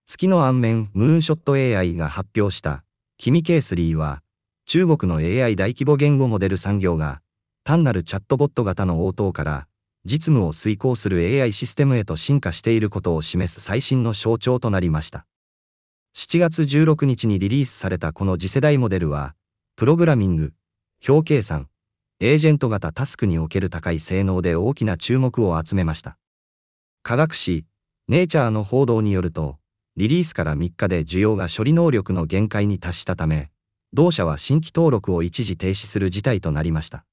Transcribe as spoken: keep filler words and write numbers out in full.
月の暗面ムーンショット エーアイ が発表したキミ ケースリー は、中国の エーアイ 大規模言語モデル産業が、単なるチャットボット型の応答から、実務を遂行する エーアイ システムへと進化していることを示す最新の象徴となりました。しちがつじゅうろくにちにリリースされたこの次世代モデルは、プログラミング、表計算、エージェント型タスクにおける高い性能で大きな注目を集めました。科学誌、ネイチャーの報道によると、リリースからみっかで需要が処理能力の限界に達したため、同社は新規登録を一時停止する事態となりました。